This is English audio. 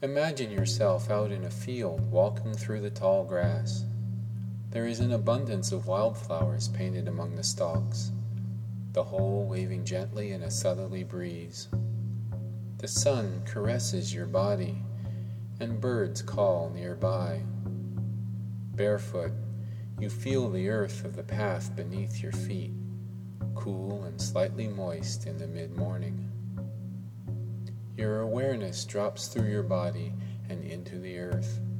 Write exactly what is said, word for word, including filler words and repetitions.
Imagine yourself out in a field walking through the tall grass. There is an abundance of wildflowers painted among the stalks, the whole waving gently in a southerly breeze. The sun caresses your body, and birds call nearby. Barefoot, you feel the earth of the path beneath your feet, cool and slightly moist in the mid-morning. Your awareness drops through your body and into the earth.